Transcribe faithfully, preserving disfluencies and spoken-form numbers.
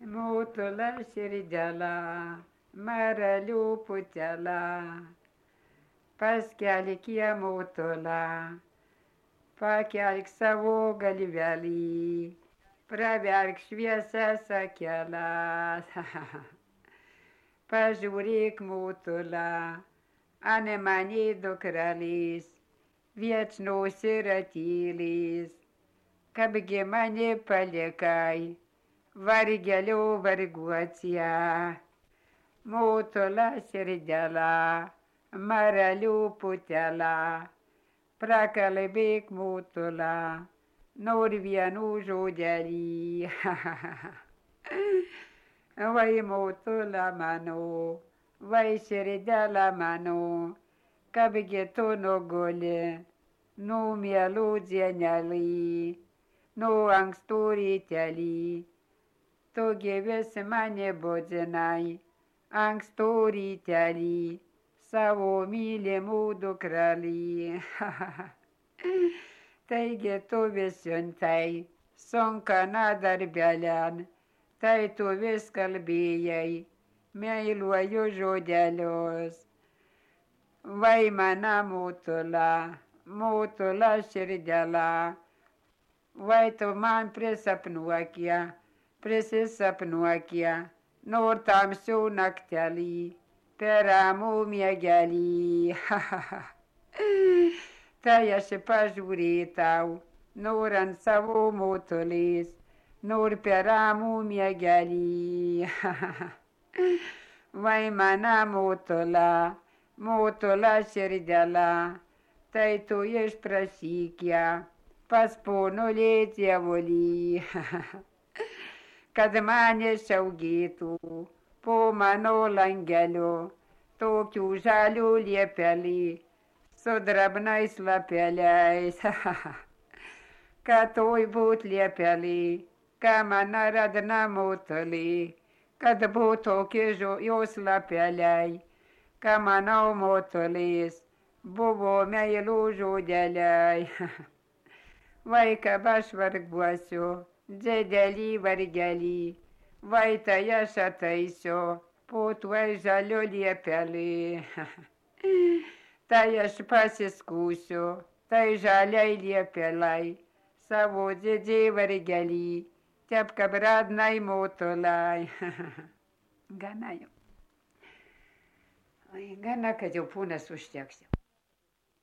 Mutula širdelę, maralių putelę, paskelk ją mutula, pakelk savo galvelį, praverk šviesas akeles. Pažiūrėk mutula, ane mane dukrelės, viečnos yra tylis, kabgi mane palikai, vargelio varguocie. Mutula širdelę, maralių putelę, prakalbėk mutula, nor vienų žodelį. Vai mutula mano, vai širdelė mano, kabgi tu nuguli, nu mielų dienelį, nu ankstų rytelį, tu gyvis mane budzinai, ankstų rytelį, savo mylimų dukrelį. Taigi tu vis siuntai, sunkana darbelėn, tai tu vis kalbėjai, meiluoju žodelius. Vai mana mutula, mutula širdelę, vai tu man prisapnuokie, prisisapnuokie, nor tamsių naktelį, per ramų miegelį. Tai aš pažiūrėtau, nor ant savo mutulės, nor per ramų miegelį. Vai mana mutula, mutula širdelę, tai tu išprašyk ją pas ponulį dievulį, kad mane saugėtų po mano langeliu tokių žalių liepelį su drabnais lapeliais. Kad toj būt liepelį, ką man radna mutulį, kad būt tokie jos lapeliai, ką manau mutulės buvo meilų žodeliai. Vai kad aš varguosiu, dėdelį vargelį, vai tai aš ataisiu po tuoj žaliu liepelį. Tai aš pasiskūsiu, tai žaliai liepelai, savo dėdė vargelį, taip kaip radnai mutulai. Gana jau. Gana, kad jau pūnas užteksim.